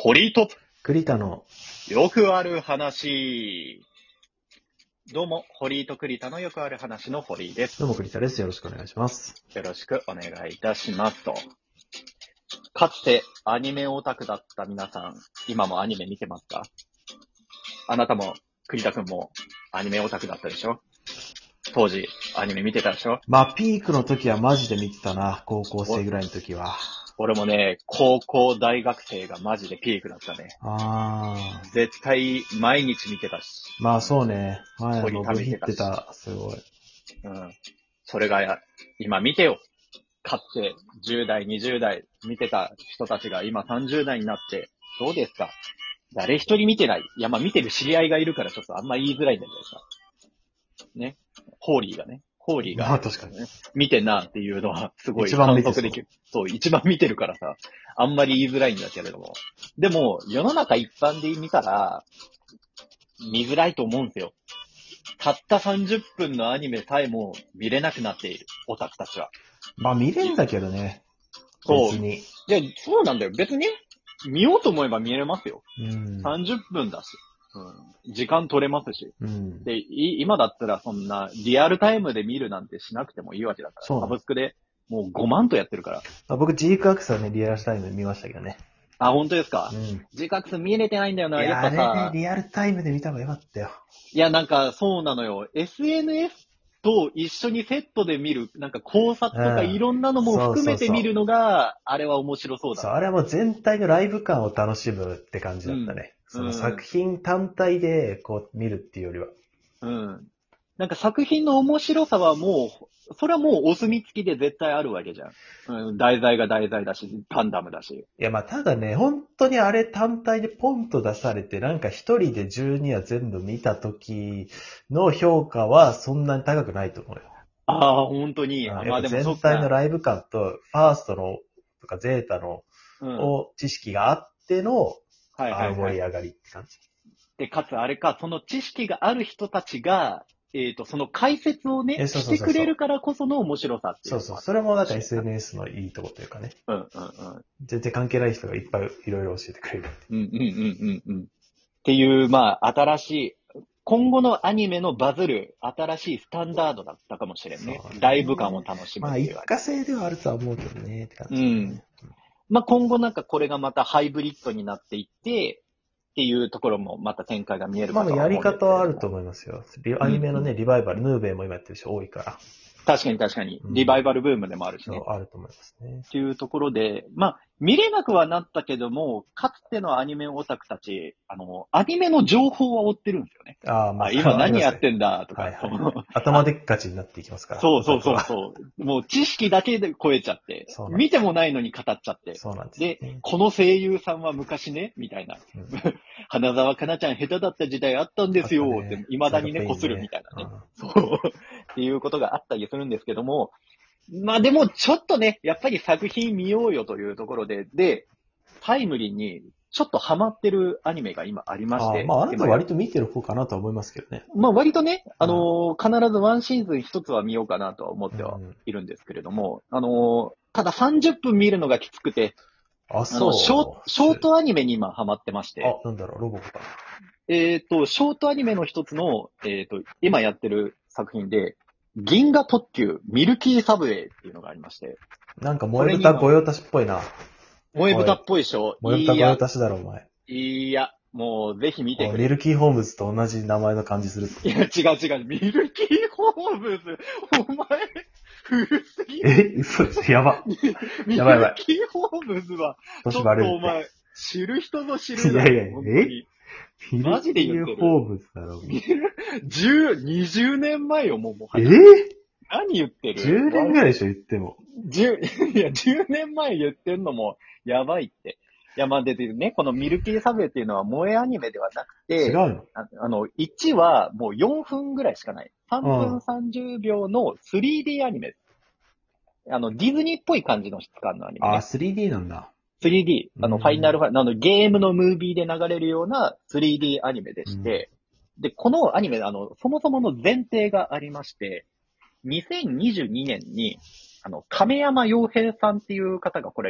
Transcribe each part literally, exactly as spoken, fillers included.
堀井と栗田のよくある話。どうも、堀井と栗田のよくある話の堀井です。 どうも栗田です。よろしくお願いします。 よろしくお願いいたしますと。かつてアニメオタクだった皆さん、今もアニメ見てますか？あなたも栗田くんもアニメオタクだったでしょ？当時アニメ見てたでしょ？ まあ、ピークの時はマジで見てたな。高校生ぐらいの時は。 俺もね、高校大学生がマジでピークだったね。 ああ。 絶対毎日見てたし。 まあそうね。前鳥の部食べてたしヒってた。すごい。 うん。それが今見てよ。かつてじゅう代、にじゅう代見てた人たちが今さんじゅう代になってどうですか？誰一人見てない。いや、まあ見てる知り合いがいるからちょっとあんま言いづらいんだけどさ。ね。ホーリーがね。ホーリーが、 まあ確かに。 見てんなっていうのはすごい一番観見てそう測できる。そう、一番見てるからさ。あんまり言いづらいんだけれども。でも、世の中一般で見たら、見づらいと思うんですよ。たったさんじゅっぷんのアニメさえも見れなくなっている。オタクたちは。 まあ見れんだけどね。 そう。 別に。 いや、そうなんだよ。別に、見ようと思えば見れますよ。 うん。 さんじゅっぷんだし。うん。時間取れますし。 うん。 で、い今だったらそんなリアルタイムで見るなんてしなくてもいいわけだから。 そうなのサブスクでもうごまんとやってるから。 まあ、僕、ジークアクスはね、リアルタイムで見ましたけどね。 あ、本当ですか？ うん。 自覚見れてないんだよな。 いや、 やっぱあれね、 さ。 リアルタイムで見た方がよかったよ。 いや、なんかそうなのよ。エスエヌエス と一緒にセットで見る、なんか考察とかいろんなのも含めて見るのが、あれは面白そうだ。 そう、あれはもう全体のライブ感を楽しむって感じだったね。うん、その作品単体でこう見るっていうよりは。 うん。なんか作品の面白さはもう、それはもうお墨付きで絶対あるわけじゃん。うん、題材が題材だし、ガンダムだし。 いや、まあ、ただね、本当にあれ単体でポンと出されて、なんか一人でじゅうにわ全部見た時の評価はそんなに高くないと思うよ。 ああ、本当に。 あまあでも全体のライブ感と、ファーストの、とかゼータの、うん、知識があっての、はいはいはい、盛り上がりって感じ。 で、かつあれか、その知識がある人たちが、えっと、その解説をね、 そうそうそうそうしてくれるからこその面白さっていう。 そうそう。それもなんか エスエヌエス のいいとこというかね。 うんうんうん。 全然関係ない人がいっぱいいろいろ教えてくれる。 うんうんうんうんうん。っていう、まあ、新しい、今後のアニメのバズる新しいスタンダードだったかもしれんね。ねライブ感を楽しむ。 まあ、一過性ではあるとは思うけどね、って感じ、 ね。うん。まあ、今後なんかこれがまたハイブリッドになっていって、っていうところもまた展開が見えるかと思うんですけど。 まあ、やり方はあると思いますよ。アニメのね、うん、リバイバル、ヌーベイも今やってる人多いから。 確かに確かに。リバイバルブームでもあるしね。 うん、あると思いますね。 っていうところで、まあ、見れなくはなったけども、かつてのアニメオタクたち、あの、アニメの情報は追ってるんですよね。 ああ、まあ、 今何やってんだとか。 はいはい、頭でっかちになっていきますから。 そうそうそうそう。もう知識だけで超えちゃって、見てもないのに語っちゃって。 そうなんです、 ね。で、この声優さんは昔ね、みたいな。うん、花沢香菜ちゃん下手だった時代あったんですよ、って、未だにね、こするみたいなね。そう。っていうことがあったりするんですけども、まあでもちょっとね、やっぱり作品見ようよというところで、で、タイムリーにちょっとハマってるアニメが今ありまして。 あまああなたは割と見てる方かなとは思いますけどね。 まあ割とね、あのー、必ずワンシーズン一つは見ようかなとは思ってはいるんですけれども、うん、あのー、たださんじゅっぷん見るのがきつくて、 あ、そう。 あのショ、ショートアニメに今ハマってまして。 あ、なんだろう、ロボか。 えっと、ショートアニメの一つの、えっと、今やってる作品で、銀河特急ミルキーサブウェイっていうのがありまして。 なんか萌え豚御用達っぽいな。 萌え豚っぽいでしょ？ 萌え豚御用達だろ、お前。 いや、もうぜひ見てくれ。 ミルキーホームズと同じ名前の感じする。 いや、違う違う。ミルキーホームズ。お前、古すぎる。 え嘘です。やば。 ミルキーホームズは、ちょっとお前、知る人ぞ知る。 いやいや、えマジで言ってる。 ミルキーホームズだろ。 十、二十年前よ、もうもう。え何言ってる？ じゅうねんぐらいでしょ、言っても。 十、いや、十年前言ってんのも、やばいって。いや、まあ、でね、このミルキーサブウェイっていうのは萌えアニメではなくて、 違うの？ ああの、いちわもうよんぷんぐらいしかない。さんぷんさんじゅうびょうの スリーディー アニメ。あの、ディズニーっぽい感じの質感のアニメ、ね。 あ、スリーディー なんだ。 スリーディー。あの、ファイナルファイ、あの、ゲームのムービーで流れるような スリーディー アニメでして、うん、で、このアニメ、あの、そもそもの前提がありまして、にせんにじゅうにねんに、あの、亀山洋平さんっていう方がこれ、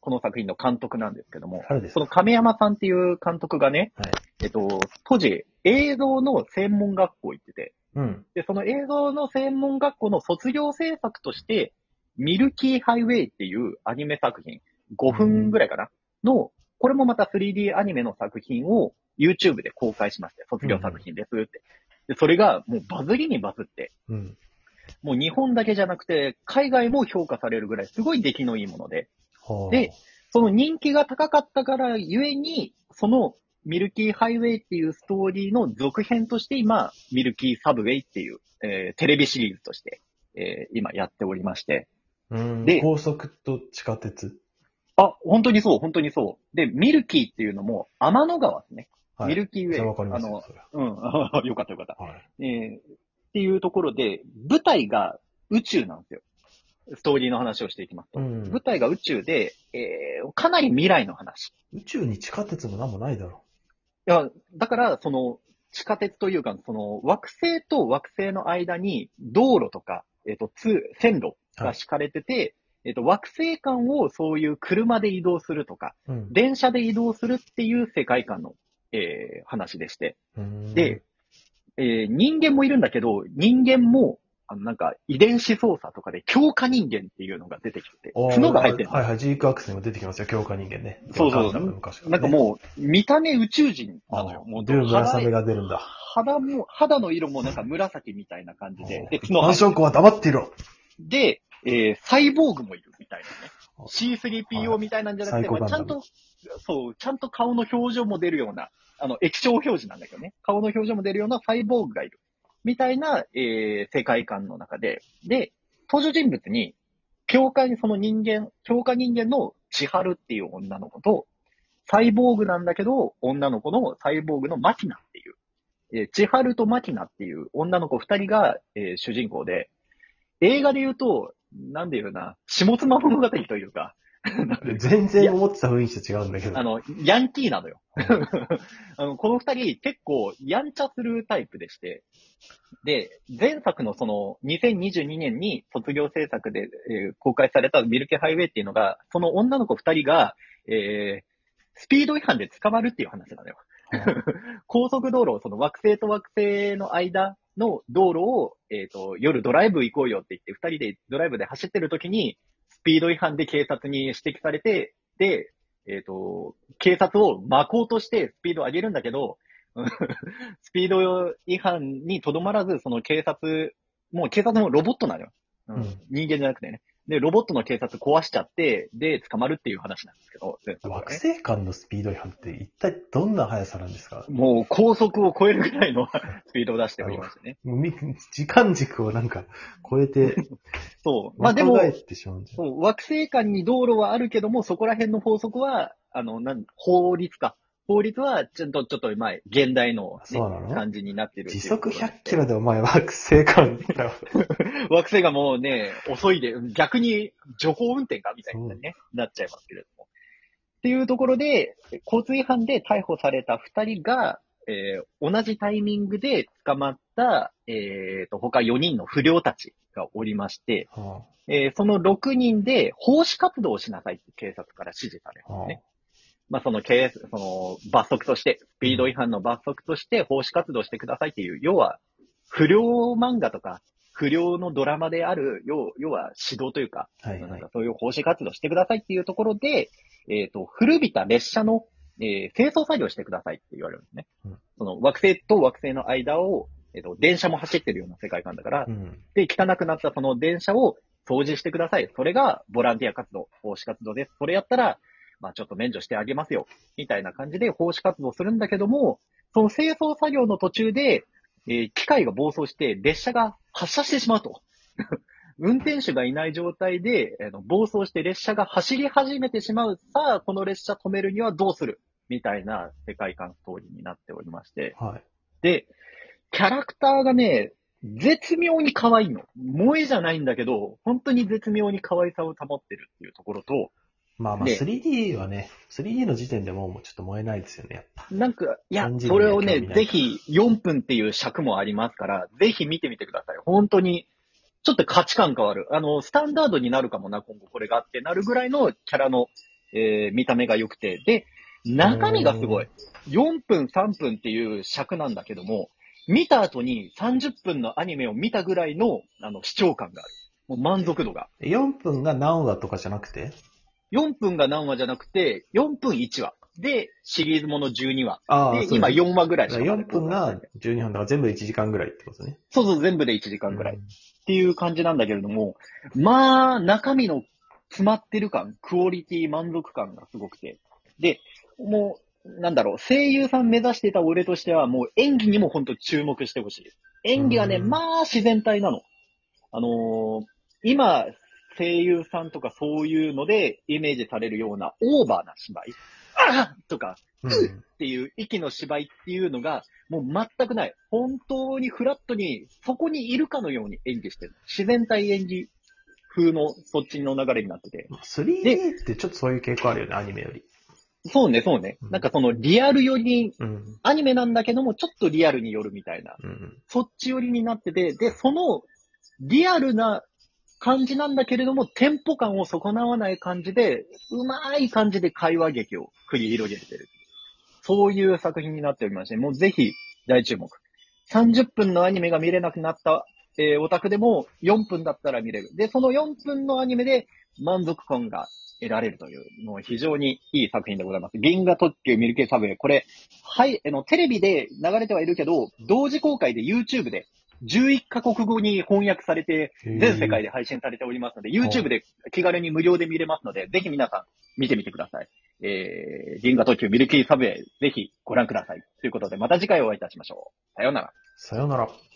この作品の監督なんですけども、 誰ですか？ その亀山さんっていう監督がね、 はい。 えっと、当時映像の専門学校行ってて、 うん。 で、その映像の専門学校の卒業制作として、ミルキーハイウェイっていうアニメ作品、ごふんぐらいかなの、これもまた スリーディー アニメの作品を YouTube で公開しまして、卒業作品ですって。で、それがもうバズりにバズって、 うん。 もう日本だけじゃなくて、海外も評価されるぐらいすごい出来のいいもので、 はあ。 で、その人気が高かったからゆえに、そのミルキーハイウェイっていうストーリーの続編として今、ミルキーサブウェイっていう、えーテレビシリーズとして、えー今やっておりまして。 うん。 で高速と地下鉄。 あ、本当にそう、本当にそう。で、ミルキーっていうのも天の川ですね。 はい。 ミルキーウェイ。 それわかりますよ、 あのそれは。 うん。よかったよかった。 はい。 えーっていうところで、舞台が宇宙なんですよ。ストーリーの話をしていきますと。 うん舞台が宇宙で、えーかなり未来の話。 宇宙に地下鉄もなんもないだろいや、だから、その、地下鉄というか、その、惑星と惑星の間に、道路とか、えっ、と、通、線路が敷かれてて、えっ、と、惑星間をそういう車で移動するとか、 う。うん。 電車で移動するっていう世界観の、えー話でして。 うーんで、、えー人間もいるんだけど、人間も、あの、なんか、遺伝子操作とかで強化人間っていうのが出てきてて、 おー角が入ってるの。 はいはい、ジークアクセにも出てきますよ、強化人間ね。 そうそうガンダムの昔から、ね。 なんかもう、見た目宇宙人なのよ。 あもう出る紫目が出るんだ。 肌も、肌の色もなんか紫みたいな感じで、で、 一角般証拠は黙っていろ。 で、えー、サイボーグもいるみたいなね。シースリーピーオー みたいなんじゃなくて、 はいまあ、ちゃんと、そう、ちゃんと顔の表情も出るような、あの、液晶表示なんだけどね。顔の表情も出るようなサイボーグがいる。みたいな、えー、世界観の中で、で、登場人物に、教会にその人間、教科人間の千春っていう女の子と、サイボーグなんだけど、女の子のサイボーグのマキナっていう、えー、千春とマキナっていう女の子二人が、えー主人公で、映画で言うと、なんで言うな、下妻物語というか、 全然思ってた雰囲気と違うんだけど。 あの、ヤンキーなのよ。あの、この二人結構やんちゃするタイプでして、で、前作のそのにせんにじゅうにねんに卒業制作で、えー公開されたミルキーハイウェイっていうのが、その女の子二人が、えースピード違反で捕まるっていう話なのよ。高速道路、その惑星と惑星の間の道路を、えっ、と、夜ドライブ行こうよって言って、二人でドライブで走ってる時に、スピード違反で警察に指摘されて、で、えっ、と、警察を巻こうとしてスピードを上げるんだけど、スピード違反にとどまらず、その警察、もう警察もロボットなのよ。うんうん人間じゃなくてね。で、ロボットの警察壊しちゃって、で、捕まるっていう話なんですけど、前作はね惑星間のスピード違反って一体どんな速さなんですか？ もう高速を超えるぐらいのスピードを出しておりましてね。 もうみ時間軸をなんか超えて、 そう。まあでも、 若返ってしまうんじゃん。 そう惑星間に道路はあるけども、そこら辺の法則は、あの、なん、法律か。法律は、ちょっと、ちょっと、まあ、現代の、ね、 そうなの感じになってるっていう時速ひゃところでっキロでお前惑星間だよ。 惑星がもうね、遅いで、逆に徐行運転かみたいなね、なっちゃいますけれども。っていうところで、交通違反で逮捕された二人が、えー同じタイミングで捕まった、えーと、他よにんの不良たちがおりまして、 はえーそのろくにんで奉仕活動をしなさいって警察から指示されあはるんですね。まあ、その警、その罰則として、スピード違反の罰則として奉仕活動してくださいっていう、要は、不良漫画とか、不良のドラマである、要要は指導というか、 はいはいなんかそういう奉仕活動してくださいっていうところで、えっ、と、古びた列車の、えー清掃作業してくださいって言われるんですね。 うんその惑星と惑星の間を、えっ、と、電車も走ってるような世界観だから、 うん。 で、汚くなったその電車を掃除してください。それがボランティア活動、奉仕活動です。それやったら、まあちょっと免除してあげますよ。みたいな感じで奉仕活動するんだけども、その清掃作業の途中で、えー機械が暴走して列車が発車してしまうと。運転手がいない状態で、あの暴走して列車が走り始めてしまう。さあ、この列車止めるにはどうするみたいな世界観ストーリーになっておりまして。 はい。 で、キャラクターがね、絶妙に可愛いの。萌えじゃないんだけど、本当に絶妙に可愛さを保ってるっていうところと、 まあまあ、 でスリーディー はね、スリーディー の時点でもうもうちょっと燃えないですよね、やっぱ。 なんか、いやエン、ジンそれをね、 には興味ないぜひよんぷんっていう尺もありますから、ぜひ見てみてください。本当に、ちょっと価値観変わる。あの、スタンダードになるかもな、今後これがってなるぐらいのキャラのえー、見た目が良くて、で、中身がすごい。よんぷん、さんぷんっていう尺なんだけども、見た後にさんじゅっぷんのアニメを見たぐらいの、あの、視聴感がある。もう満足度が。 よんぷんが何話とかじゃなくてよんぷんが何話じゃなくて、よんぷんいちわ。で、シリーズものじゅうにわ。で、 ああそうね今よんわぐらいしかよんぷんがじゅうにほんだから全部いちじかんぐらいってことね。 そうそう、全部でいちじかんぐらい。 うんっていう感じなんだけれども、まあ、中身の詰まってる感、クオリティ、満足感がすごくて。で、もう、なんだろう、声優さん目指してた俺としては、もう演技にも本当注目してほしい。演技はね、 うんまあ、自然体なの。あのー今、声優さんとかそういうのでイメージされるようなオーバーな芝居。あっとか、 ううんっっていう息の芝居っていうのが、もう全くない。本当にフラットに、そこにいるかのように演技してる。自然体演技風のそっちの流れになってて。 スリーディー ってちょっとそういう傾向あるよね、アニメより。 そうね、そうね。 うんなんかそのリアル寄りに、 うん。 アニメなんだけども、ちょっとリアルに寄るみたいな。 うん。 そっち寄りになってて、で、そのリアルな感じなんだけれども、テンポ感を損なわない感じで、うまい感じで会話劇を繰り広げてる。そういう作品になっておりまして、もうぜひ大注目。さんじゅっぷんのアニメが見れなくなった、えー、オタクでもよんぷんだったら見れる。で、そのよんぷんのアニメで満足感が得られるという、もう非常にいい作品でございます。銀河特急ミルキーサブウェイ。これ、はい、あの、テレビで流れてはいるけど、同時公開で YouTube でじゅういっカ国語に翻訳されて、全世界で配信されておりますので、YouTube で気軽に無料で見れますので、ぜひ皆さん見てみてください。えー、銀河特急ミルキーサブウェイ、ぜひご覧ください。ということで、また次回お会いいたしましょう。さようなら。 さよなら。